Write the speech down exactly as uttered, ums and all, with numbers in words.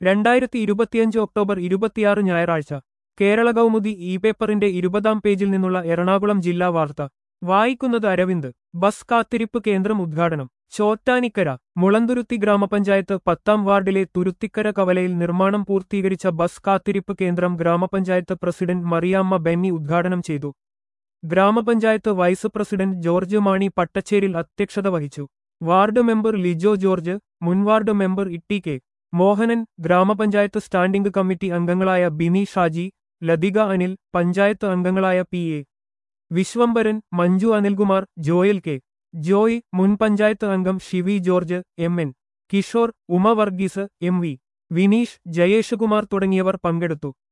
രണ്ടായിരത്തി ഇരുപത്തിയഞ്ച് ഒക്ടോബർ ഇരുപത്തിയാറ് ഞായറാഴ്ച കേരള കൗമുദി ഇ പേപ്പറിന്റെ ഇരുപതാം പേജിൽ നിന്നുള്ള എറണാകുളം ജില്ലാ വാർത്ത വായിക്കുന്നത് അരവിന്ദ്. ബസ് കാത്തിരിപ്പ് കേന്ദ്രം ഉദ്ഘാടനം ചോറ്റാനിക്കര. മുളന്തുരുത്തി ഗ്രാമപഞ്ചായത്ത് പത്താം വാർഡിലെ തുരുത്തിക്കര കവലയിൽ നിർമ്മാണം പൂർത്തീകരിച്ച ബസ് കാത്തിരിപ്പ് കേന്ദ്രം ഗ്രാമപഞ്ചായത്ത് പ്രസിഡന്റ് മറിയാമ്മ ബെന്നി ഉദ്ഘാടനം ചെയ്തു. ഗ്രാമപഞ്ചായത്ത് vice president George Mani Pattacheril അധ്യക്ഷത വഹിച്ചു. വാർഡ് മെമ്പർ ലിജോ ജോർജ്, മുൻ ward member Itty K Mohanan, ഗ്രാമപഞ്ചായത്ത് സ്റ്റാൻഡിംഗ് കമ്മിറ്റി അംഗങ്ങളായ ബിനി ഷാജി, ലതിക അനിൽ, പഞ്ചായത്ത് അംഗങ്ങളായ P A Viswambharan, Manju Anilkumar, Joel K Joy, മുൻ പഞ്ചായത്ത് അംഗം Shivi George, M N Kishore, Uma Varghese, M V Vineesh, Jayeshkumar തുടങ്ങിയവർ പങ്കെടുത്തു.